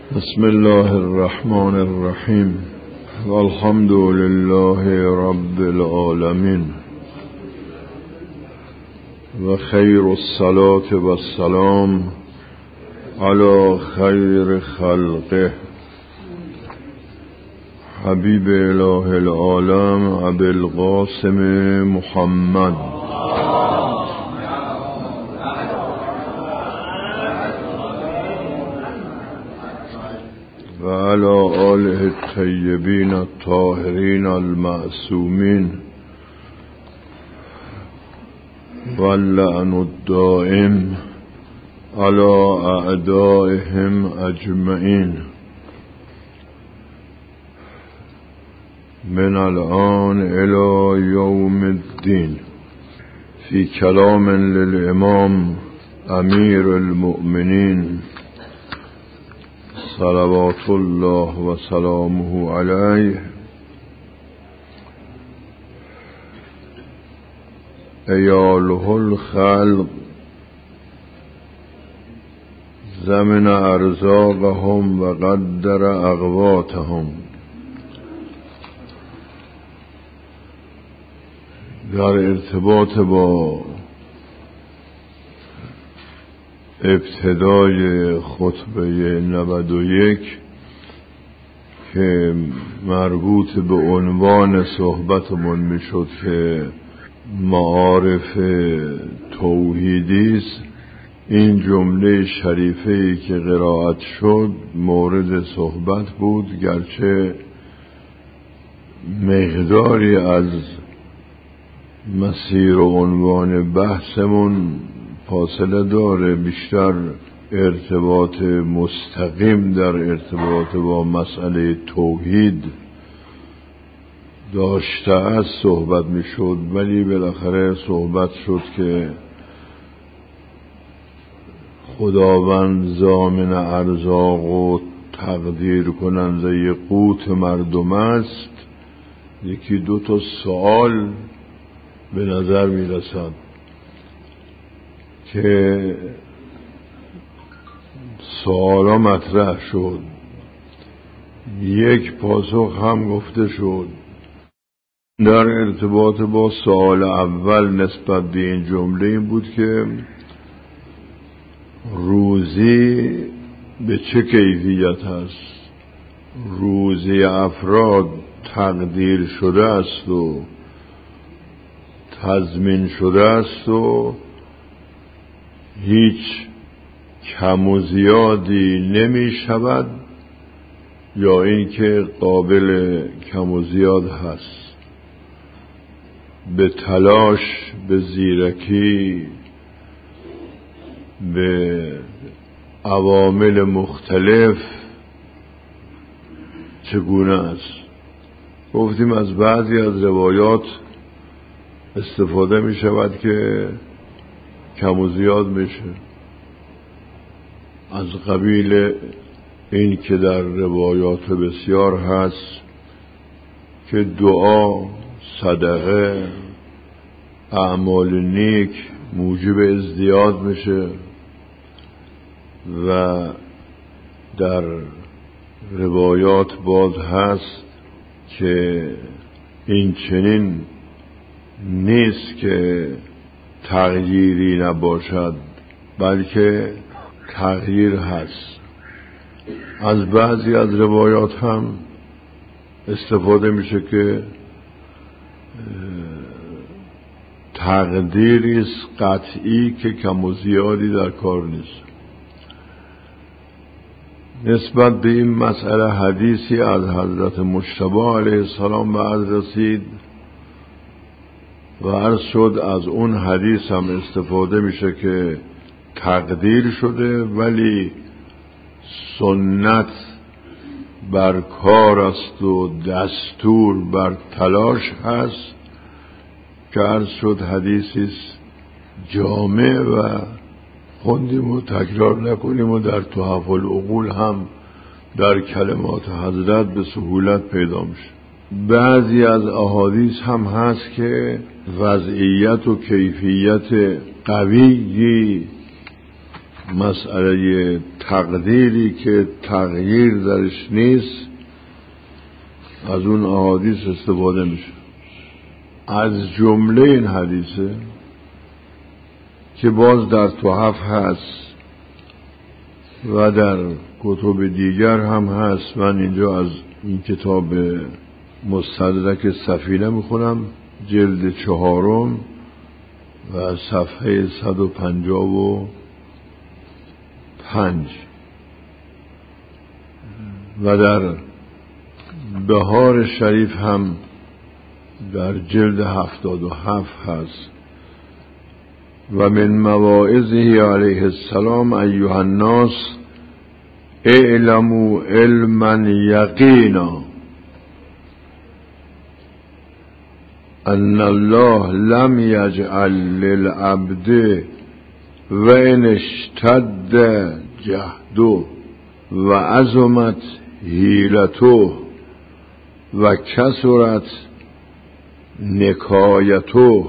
بسم الله الرحمن الرحیم والحمد لله رب العالمین و خیر الصلاة و السلام علی خیر خلقه حبیب اله العالم ابی القاسم محمد و علی آله الطیبین الطاهرین المعصومین واللعن الدائم علی اعدائهم اجمعین من الان الى یوم الدین. فی کلام للامام امیر المؤمنین صلوات الله و سلامه علیه ایاله الخلق زمن ارزاقهم و قدر اقواتهم. در ارتباط با ابتدای خطبه 91 که مربوط به عنوان صحبتمون میشد که معارف توحیدی است، این جمله شریفه‌ای که قرائت شد مورد صحبت بود، گرچه مقداری از مسیر و عنوان بحثمون فاصله داره، بیشتر ارتباط مستقیم در ارتباط با مسئله توحید داشته از صحبت می شد، ولی بالاخره صحبت شد که خداوند ضامن ارزاق و تقدیر کننده قوت مردم است. یکی دو تا سوال به نظر می رسد که سوالا مطرح شد، یک پاسخ هم گفته شد. در ارتباط با سوال اول نسبت به این جمله این بود که روزی به چه کیفیت هست؟ روزی افراد تقدیر شده است و تضمین شده است و هیچ کم و زیادی نمی شود، یا اینکه قابل کم و زیاد هست؟ به تلاش، به زیرکی، به عوامل مختلف چگونه است؟ گفتیم از بعضی از روایات استفاده می شود که کم و زیاد میشه، از قبیل این که در روایات بسیار هست که دعا، صدقه، اعمال نیک موجب ازدیاد میشه، و در روایات باز هست که این چنین نیست که تغییری نباشد، بلکه تغییر هست. از بعضی از روایات هم استفاده میشه که تقدیری است قطعی که کم و زیادی در کار نیست. نسبت به این مسئله حدیثی از حضرت مجتبی علیه السلام به عرض رسید و عرض شد از اون حدیث هم استفاده میشه که تقدیر شده ولی سنت بر کار است و دستور بر تلاش هست، که عرض شد حدیثی جامع و خوندیم و تکرار نکنیم و در تحف العقول هم در کلمات حضرت به سهولت پیدا میشه. بعضی از احادیث هم هست که وضعیت و کیفیت قویی مسئله تقدیری که تغییر درش نیست از اون احادیث استفاده میشه. از جمله این حدیثه که باز در تحف هست و در کتب دیگر هم هست. من اینجا از این کتاب مستدرک سفینه میخونم، جلد 4 و صفحه 155 و در بهار شریف هم در جلد 77 هست. و من مواعظه علیه السلام ایها الناس اعلموا علما یقینا ان الله لم یجعل للعبد و ان اشتد جهده و عظمت حیلته و کثرت نکایته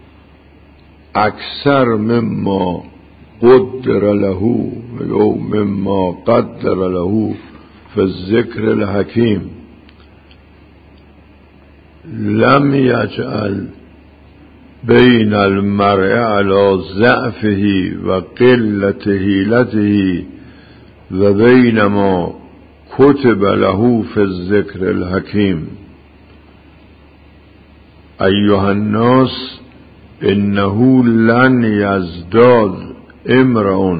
اکثر مما قدر له و مما قدر له فی الذکر الحکیم لم یجعل بین المرء علی ضعفه و قلت حیلته و بین ما کتب له فی الذکر الحکیم ایها الناس انه لن یزداد امرؤ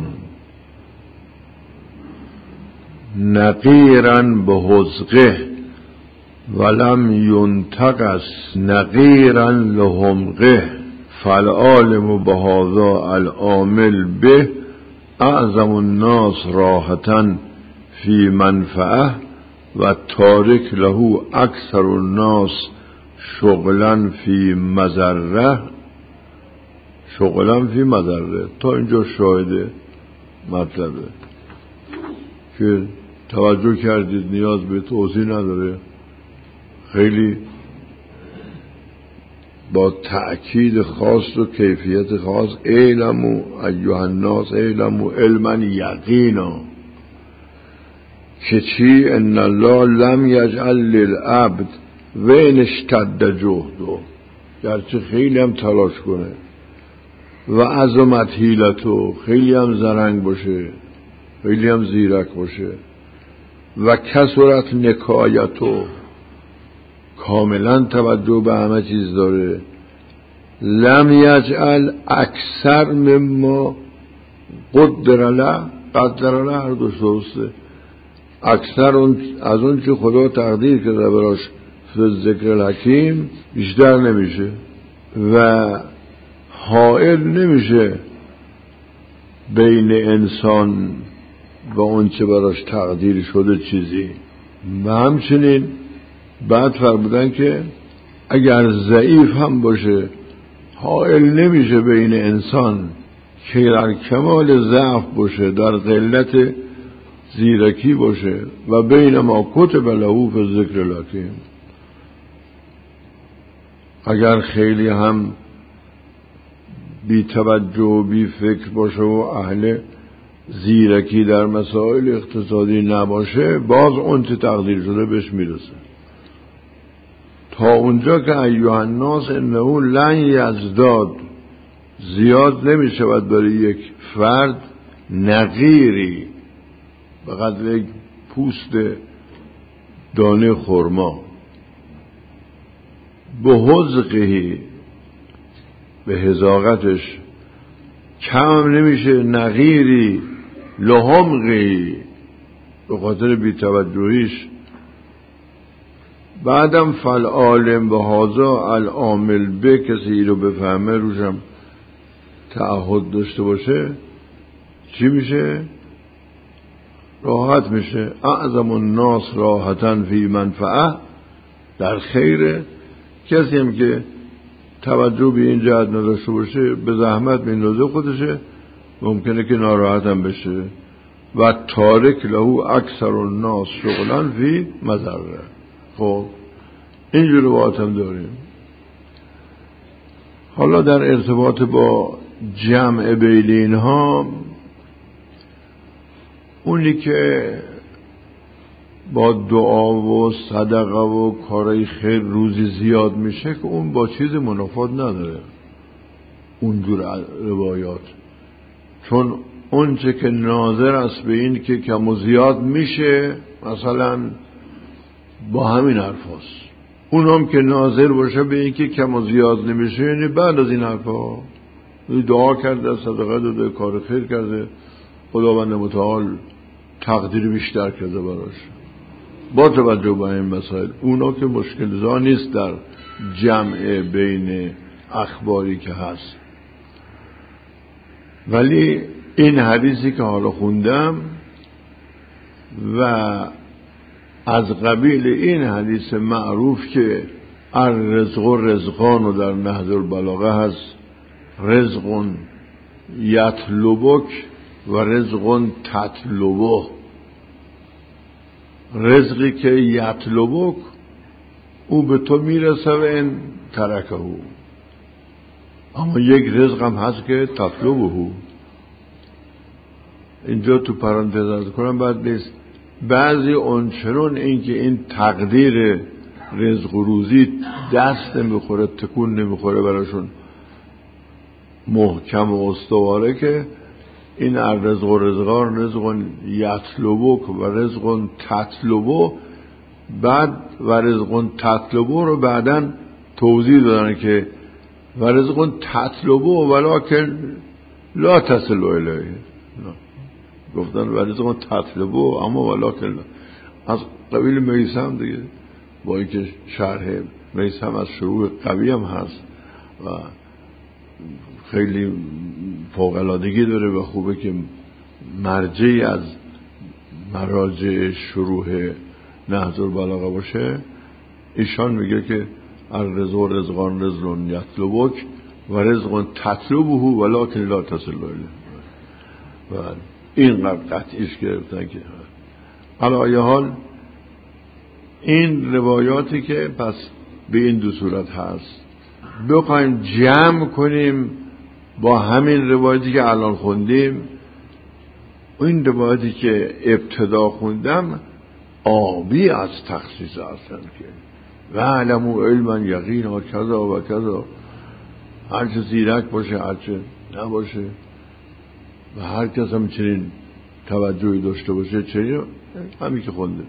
نقیرا بحذقه ولم ینتقص نقیرا لحمقه فالعالم بهذا العامل به اعظم الناس راحة فی منفعه و تارک له اکثر الناس شغلا فی مضره. شغلا فی مضره تا اینجا شاهد مطلبه که توجه کردید، نیاز به توضیح نداره. خیلی با تأکید خاص و کیفیت خاص اعلموا ایها الناس اعلموا علما یقینا که چی؟ ان الله لم یجعل للعبد و ان اشتد جهده، گرچه خیلی هم تلاش کنه، و عظمت حیلته، خیلی هم زرنگ باشه، خیلی هم زیرک باشه، و کثرت نکایته، کاملا توجه به همه چیز داره، لم یجعل اکثر مما قدر له، قدر له هر دو درسته، اکثر از اون که خدا تقدیر کرده براش فی ذکر الحکیم بیشتر نمیشه و حائل نمیشه بین انسان و اون چه براش تقدیر شده چیزی. و همچنین بعد فرمودن که اگر ضعیف هم باشه حائل نمیشه بین انسان که در کمال ضعف باشه، در قلت زیرکی باشه، و بین ما کتب له فی ذکر الحکیم. اگر خیلی هم بی توجه و بی فکر باشه و اهل زیرکی در مسائل اقتصادی نباشه، باز اون چه تقدیر شده بهش میرسه. تا اونجا که ایها الناس انه لن یزداد، زیاد نمیشود برای یک فرد نقیری به قدر یک پوست دانه خرما، به حذقه، به حذاقتش، کم نمیشه نقیری لحمقی، به خاطر بی‌توجهیش. بعدم فالعالم به هذا العامل به، کسی رو بفهمه روشم تعهد داشته باشه، چی میشه؟ راحت میشه. اعظم الناس راحتاً فی منفعه، در خیره. کسی هم که توجه به این جهت نداشته باشه به زحمت میندازه خودشه، ممکنه که ناراحت هم بشه. و تارک له اکثر الناس شغلا فی مضره. خب اینجور روایت هم داریم. حالا در ارتباط با جمع بین اینها اونی که با دعا و صدقه و کارهای خیر روزی زیاد میشه که اون با چیز منافات نداره اونجور روایات، چون اون چه که ناظر است به این که کم و زیاد میشه مثلا با همین حرف هست، اون هم که ناظر باشه به این که کم و زیاد نمیشه، یعنی بعد از این حرف ها دعا کرده، صدقه داده، کار خیر کرده، خداوند متعال تقدیر بیشتر کرده براش. با توجه به این مسائل اونا که مشکل زا نیست در جمع بین اخباری که هست. ولی این حدیثی که حالا خوندم و از قبیل این حدیث معروف که الرزق و رزقان و در نهج البلاغه هست، رزق یطلبک و رزق تطلبه. رزقی که یطلبک او به تو میرسه و این ترکه او، اما یک رزق هم هست که تطلبه. اینجا تو پرانتز ارز کنم بعد نیست، بعضی اونچنون این که این تقدیر رزق و روزی دست نمیخوره، تکون نمیخوره براشون محکم و استواره، که این الرزق و رزقان رزق یطلبک و رزق تطلبه، بعد و رزق تطلبه رو بعدن توضیح دادن که و رزق تطلبه ولکن لا تصل الیه، گفتن و رزق تطلبه اما ولکن از قبیل میثم دیگه، با اینکه شرح میثم از شروع قوی هم هست و خیلی فوق‌العادگی داره و خوبه که مرجعی از مراجع شروع نهج البلاغه باشه. ایشان میگه که الرزق و رزقان رزق یطلبک و رزق تطلبه ولکن لا تصل الیه، و این قطعیش گرفتن که علی ای حال این روایاتی که پس به این دو صورت هست بخوایم جمع کنیم با همین روایتی که الان خوندیم. این روایتی که ابتدا خوندم آبی از تخصیص هستن که و علمو علما یقینا کذا و کذا، هرچه زیرک باشه هرچه نباشه و هر کس هم چنین توجهی داشته باشه، چنین همین که خونده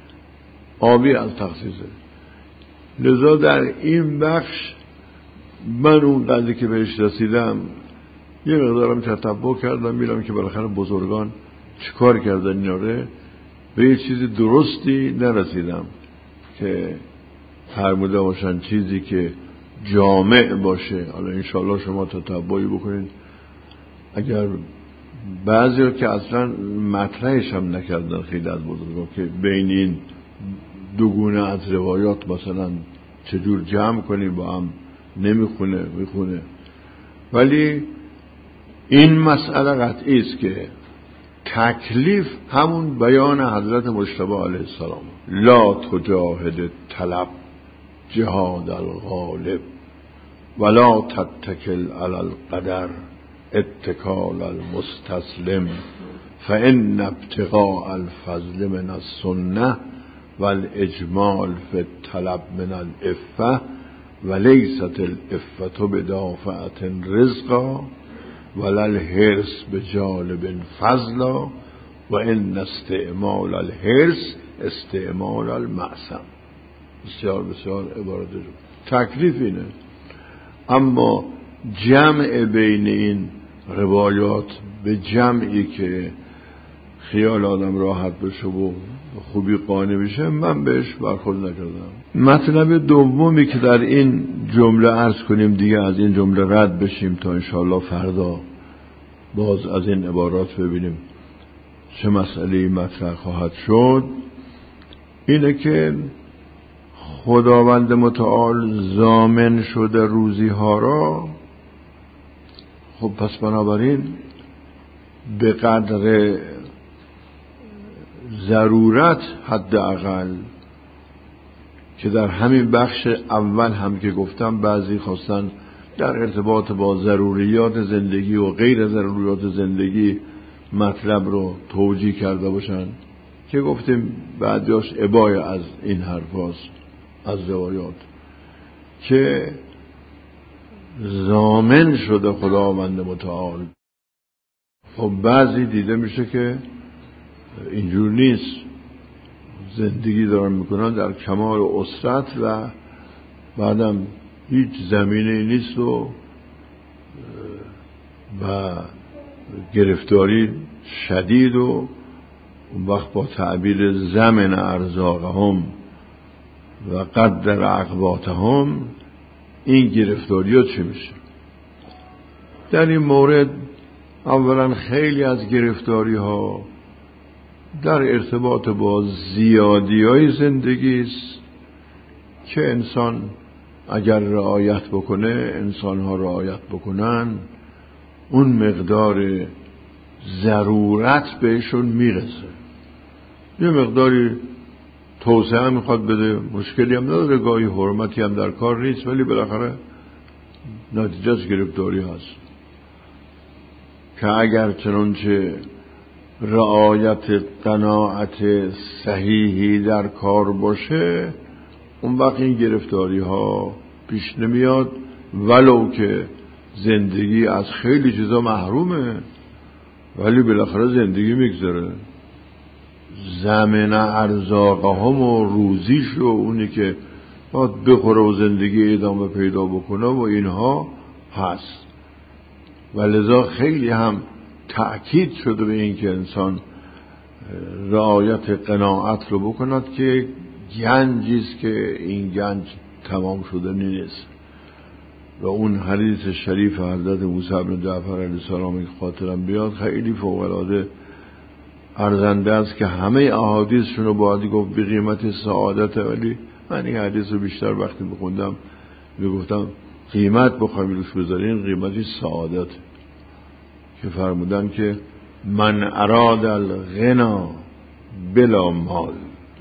آبی از تخصیصه. لذا در این بخش من اون قضیه که بهش رسیدم یه مقدارم تتبع کردم، میرم که بالاخره بزرگان چیکار کردن اینا رو، به یه چیز درستی نرسیدم که فرموده باشن چیزی که جامع باشه. حالا انشاءالله شما تتبعی بکنید، اگر بعضی که اصلا مطرحش هم نکردن خیلی از بزرگان که بین این دو گونه از روایات مثلا چجور جمع کنیم با هم نمیخونه میخونه. ولی این مسئله قطعی است که تکلیف همون بیان حضرت مجتبی علیه السلام، لا تجاهد طلب جهاد الغالب ولا تتکل علی القدر اتکال المستسلم فان ابتغاء الفضل من السنه والاجمال فی الطلب من العفه ولیست العفه بدافعة رزقا ولا الحرص بجالب فضلا و ان استعمال الحرص استعمال المعصم. بسیار بسیار عبارت تکلیف اینه. اما جمع بین این روایات به جمعی که خیال آدم راحت بشه و خوبی قانع بشه من بهش برخورد نکردم. مطلب دومی که در این جمله عرض کنیم دیگه از این جمله رد بشیم تا انشاءالله فردا باز از این عبارات ببینیم چه مسئله مطرح خواهد شد، اینه که خداوند متعال ضامن شده روزی ها را. خب پس بنابراین به قدر ضرورت حداقل که در همین بخش اول هم که گفتم بعضی خواستن در ارتباط با ضروریات زندگی و غیر ضروریات زندگی مطلب رو توجیه کرده باشن که گفتیم بعدیاش ابای از این حرف هاست از روایات که ضامن شده خداوند متعال. خب بعضی دیده میشه که اینجور نیست، زندگی دارن میکنن در کمال اسرت و بعدم هیچ زمینه نیست و گرفتاری شدید و اون وقت با تعبیر زمن ارزاقهم و قدر عقباتهم این گرفتاری ها چه میشه؟ در این مورد اولا خیلی از گرفتاری ها در ارتباط با زیادی های زندگی است که انسان اگر رعایت بکنه، انسان ها رعایت بکنن، اون مقدار ضرورت بهشون میرسه. یه مقداری توسعه میخواد بده، مشکلی هم نداره، گاهی حرمتی هم در کار نیست، ولی بالاخره نتیجه از گرفتاری هست که اگر چنانچه رعایت قناعت صحیحی در کار باشه، اون وقت این گرفتاری ها پیش نمیاد، ولو که زندگی از خیلی چیزا محرومه، ولی بالاخره زندگی میگذره. زمن ارزاقهم و روزیش و اونی که باید بخوره و زندگی ادامه پیدا بکنه و اینها هست، و لذا خیلی هم تأکید شده به این که انسان رعایت قناعت رو بکند که گنجیست که این گنج تمام شده نیست. و اون حدیث شریف حضرت موسی بن جعفر علیه السلام که خاطرم بیاد خیلی فوق‌العاده ارزنده است که همه احادیثشون رو باید گفت به قیمت سعادت، ولی من این حدیث رو بیشتر وقتی بخوندم میگفتم قیمت بخوایم روش بذارین قیمتی سعادت، که فرمودن که من اراد الغنا بلا مال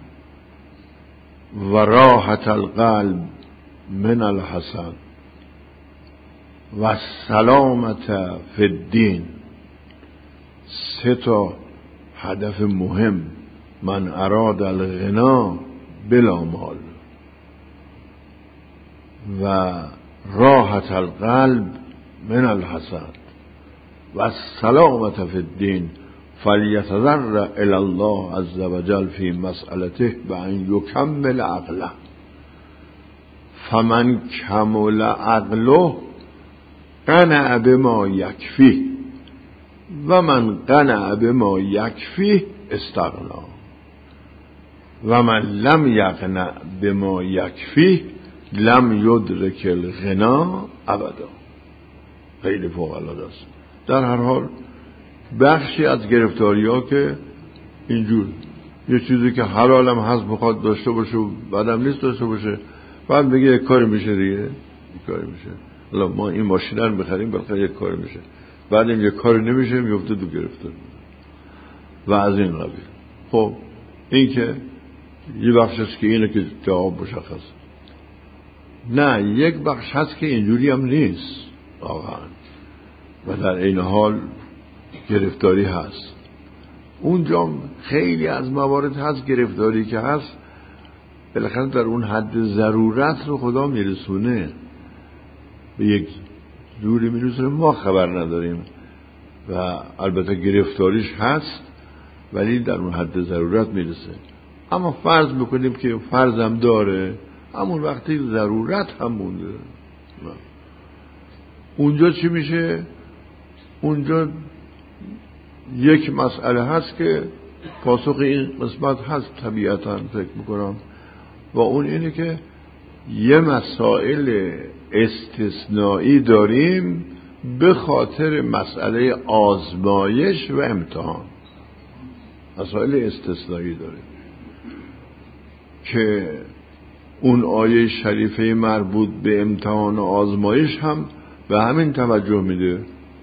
و راحت القلب من الحسد و السلامت فی الدین. 3 هدف مهم: من اراد الغنا بلا مال و راحت القلب من الحسد و السلامت فی الدین فلیتضرع الی الله عز وجل فی مسئلته بأن یکمل عقله فمن کمل عقله قنع بما یکفیه و من قنع بما یکفیه استغنا و من لم یقنع بما یکفیه لم یدرک الغنا ابدا. خیلی فوق العاده است. در هر حال بخشی از گرفتاری ها که اینجور یه چیزی که حلالم هست بخواد داشته باشه و بعدم نیست داشته باشه، بعد بگه یک کاری میشه دیگه، یک کاری میشه. حالا ما این ماشین رو بخریم بالاخره یک کاری میشه، بعد این یک کاری نمیشه میفته دو گرفتاری و از این قبیل. خب این که یه بخش هست که اینه که جواب مشخص. نه، یک بخش هست که اینجوری هم نیست واقعا و در این حال گرفتاری هست. اونجا خیلی از موارد هست گرفتاری که هست بالاخره در اون حد ضرورت رو خدا میرسونه، به یک جوری میرسونه ما خبر نداریم و البته گرفتاریش هست ولی در اون حد ضرورت میرسه. اما فرض بکنیم که فرضم داره، همون وقتی ضرورت هم مونده، اونجا چی میشه؟ اونجا یک مسئله هست که پاسخ این قسمت هست طبیعتاً فکر میکنم، و اون اینه که یه مسائل استثنایی داریم به خاطر مسئله آزمایش و امتحان. مسائل استثنایی داریم که اون آیه شریفه مربوط به امتحان و آزمایش هم به همین توجه میده.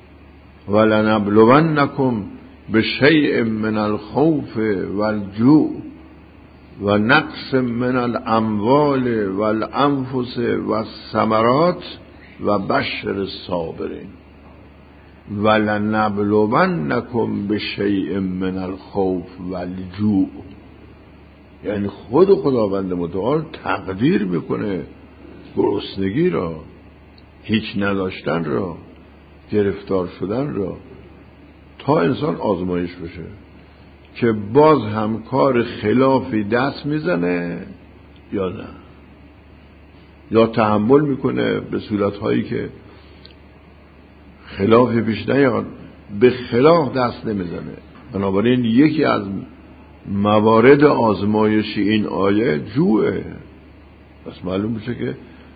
ولنبلونکم بشیء من الخوف والجوع و نقص من الاموال والانفس والثمرات و بشر الصابرین. ولنبلونکم بشیء من الخوف والجوع، یعنی خداوند متعال تقدیر میکنه گرسنگی را، هیچ نداشتن را، گرفتار شدن را، تا انسان آزمایش بشه که باز هم کار خلافی دست میزنه یا نه، یا تحمل میکنه به صورتهایی که خلافی پیش نیاد، به خلاف دست نمیزنه. بنابراین یکی از موارد آزمایش این آیه جوعه. پس معلوم میشه که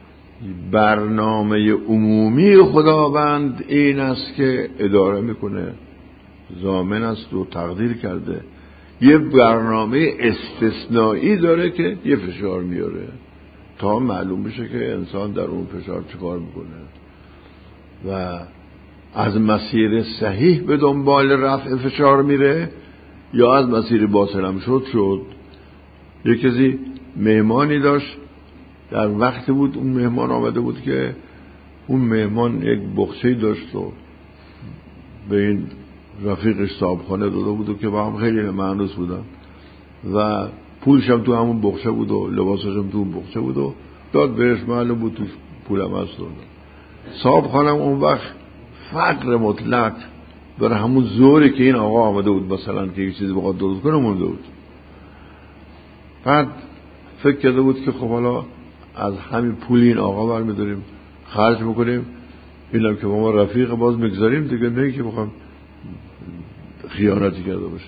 برنامه عمومی خداوند این است که اداره میکنه، ضامن است و تقدیر کرده. یه برنامه استثنایی داره که یه فشار میاره تا معلوم بشه که انسان در اون فشار چیکار میکنه و از مسیر صحیح به دنبال رفع فشار میره یا از مسیر باطل هم شد. یک کسی مهمانی داشت، در وقتی بود اون مهمان آمده بود که اون مهمان یک بخچه‌ای داشت و به این رفیقش صاحبخانه داده بود و که با هم خیلی مهنوس بودن و پولش هم تو همون بخچه بود و لباسش هم تو اون بخچه بود و داد بهش، معلوم بود تو پولم هست داده. صاحبخانه اون وقت فقر مطلق برای همون زوری که این آقا آمده بود مثلا که یک چیزی بخواد درست کنه مونده بود. بعد فکر کرده بود که خب حالا از همین پول این آقا برمی‌داریم خرج میکنیم، اینم که با ما رفیق باز میگذاریم دیگه، نه که بخوام خیانتی کرده باشه.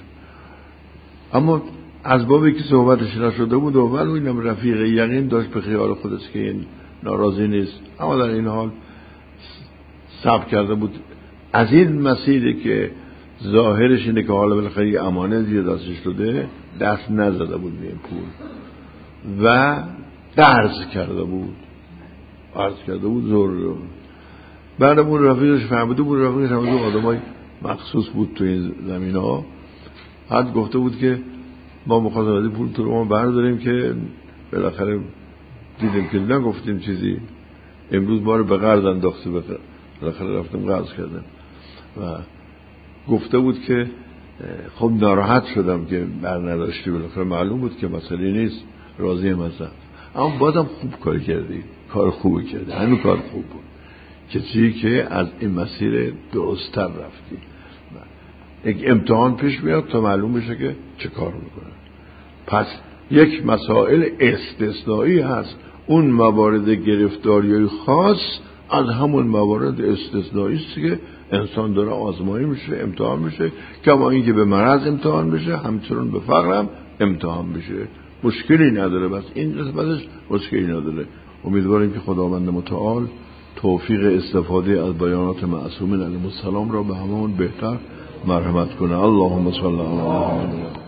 اما از بابی که صحبتش نشده بود و ولی اینم رفیق یقین داشت به خیال خودش که این ناراضی نیست، اما در این حال صبر کرده بود از این مسیری که ظاهرش اینه که حالا بالاخره امانتی دستش شده دست نزده بود به این پول و قرض کرده بود زور. بعد اون رفیقش فهمیده بود، آدمای مخصوص بود تو این زمین ها، حد گفته بود که ما مخاطباتی پول تو رو ما برداریم که بالاخره دیدیم که نگفتیم چیزی، امروز ما رو به قرض انداختی، بالاخره رفتم قرض کردم و گفته بود که خب ناراحت شدم که بر نداشتی، بالاخره معلوم بود که مسئله نیست، راضیم هستم، اما بازم خوب کار کردی، کار خوبی کردی، همین کار خوب بود که چی که از این مسیر درست‌تر رفتی. یک امتحان پیش میاد تا معلوم بشه که چه کار میکنه. پس یک مسائل استثنایی هست، اون موارد گرفتاری خاص از همون موارد استثنایی است که انسان داره آزمایی میشه، امتحان میشه، کما اینکه به مرض امتحان میشه همچنان به فقر هم امتحان میشه، مشکلی نداره. بس این قسمتش مشکلی نداره. امیدواریم که خداوند متعال توفیق استفاده از بیانات معصومین علیهم السلام را به همون بهتر مرحمت کنه. اللهم صل علی محمد.